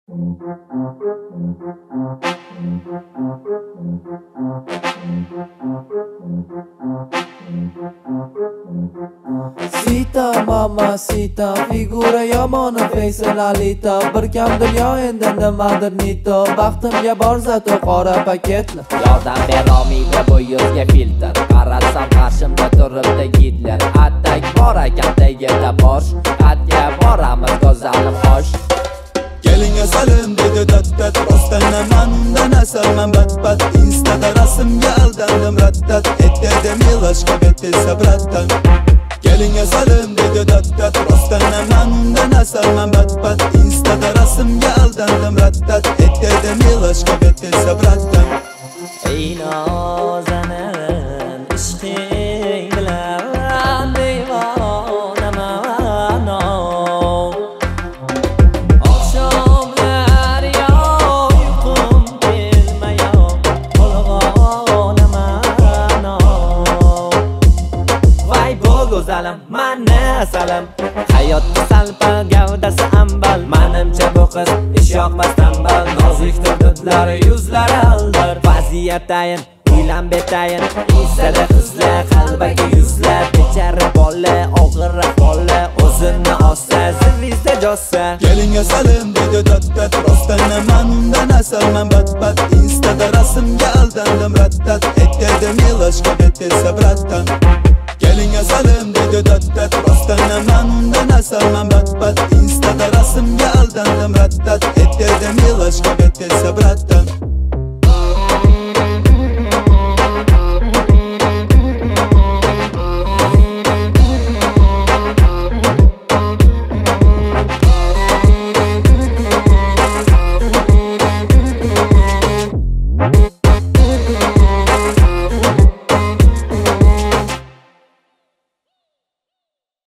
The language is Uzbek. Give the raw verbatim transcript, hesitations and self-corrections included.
Sita mamacita, figura yomoni feysalalita. Bir kam dunyo endi nimadir nito. Baxtimga bor zato qora paketli. Yordam berolmaydi bu yuzga filtr. Qarasam qarshimda turibdi Gitler. Attak bor ekan tagida bosh. Atga boramiz go'zalim xosh. Kelinga salim dedi dat-dat. Rostdan man undan asalman bat-bat. Instada rasmga aldandim rattat. Ettirdim ilashqa betilsa bratdan. Kelinga salim dedi dat-dat. Rostdan man undan asalman bat-bat. Instada rasmga aldandim rattat. Ettirdim ilashqa betilsa bratdan. Ey nozanin ishqing bilan devonaman oqshomlar yo'q uyqum kelmayoq qo'lg'onaman voy bu go'zalim mana salam hayotda salpa gavdasi ambal manimcha bu qiz ish yoqmas tambal nozik turdudlari yuzlari aldir vaziyatayin uylan betayin insada qizlar qalbaga yuzlar bechara bola og'ir ahvolda o'zini ossa zivizda jossa Kelinga salim dedi dat-dat. Rostdan man undan asalman bat-bat. Instada rasmga aldandim rattat. Ettirdim ilashqa betilsa bratdan. Kelinga salim dedi dat-dat. Rostdan man undan asalman bat-bat. Instada rasmga aldandim rattat. Ettirdim ilashqa betilsa bratdan.